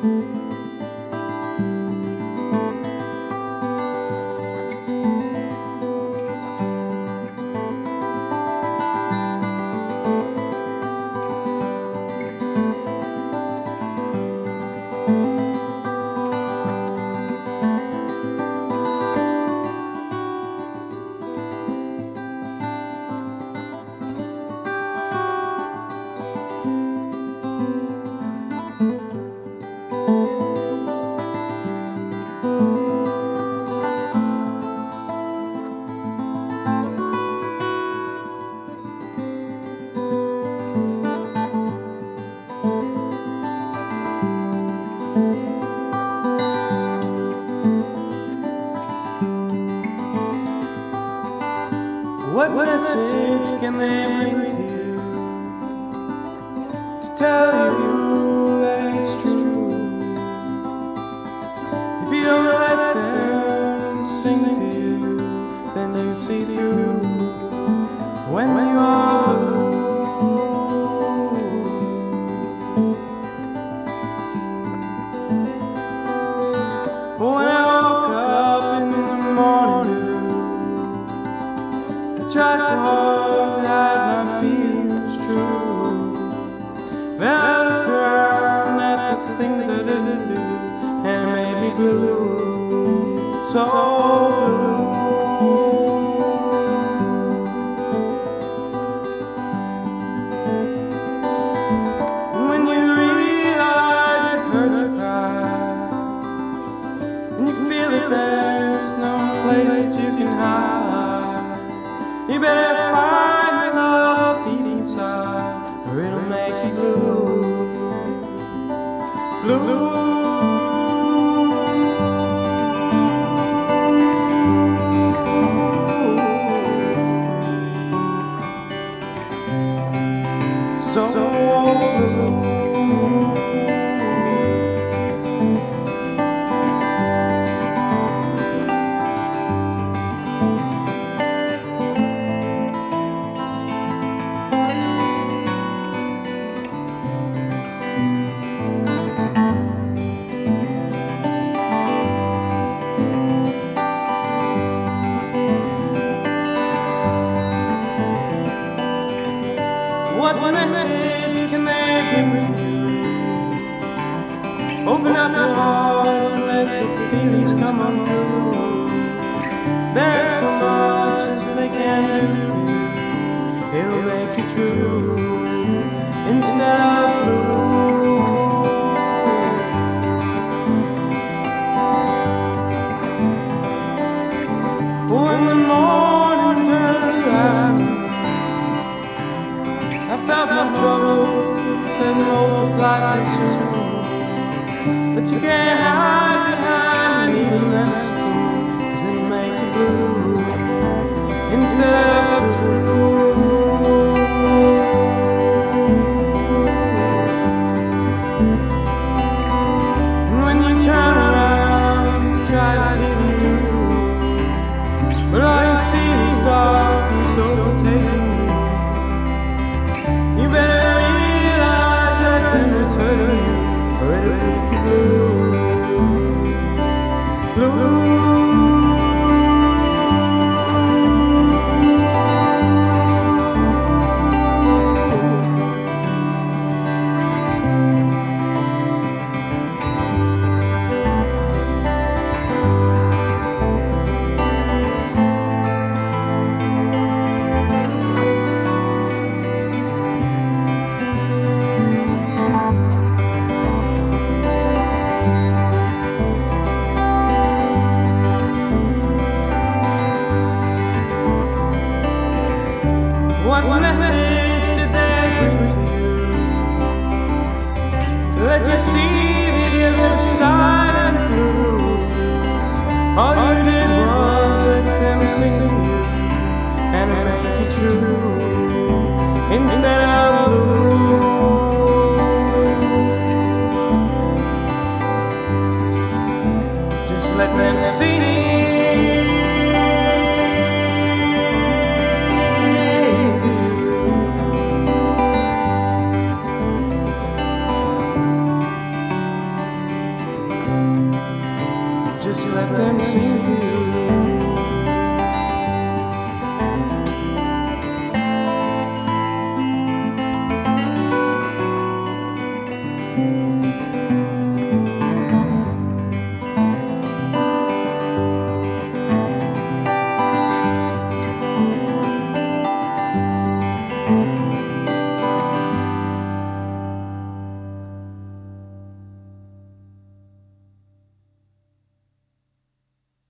What message can they bring to you to tell you that it's true? If you don't let them sing to you, then you see through when you are blue. When I woke up in the morning, tried so hard to hide my feelings true. Then I looked around at the things I didn't do, and it made me blue, so blue. And when you realize it's hurt your pride, and you feel that there's no place that you can hide, you better find the love deep inside, or it'll make you blue, blue. So blue. What message can they bring to you? Open up your heart and let the feelings come on through. There's so much they can do for you. It'll make you true instead of blue. When the morning turns to afternoon, I felt my troubles had multiplied too soon. But you can't hide behind even that spoon, 'cause it'll make you blue instead of true. And when you turn around, you try to see you, but all you see is dark and so overtaking. You better realize that it's hurting you, or it'll make you blue, blue. What message did they bring to you to let you see the other side of blue? All you did was let them sing to you and make you true instead of blue. Just let them sing. Just let them sink you.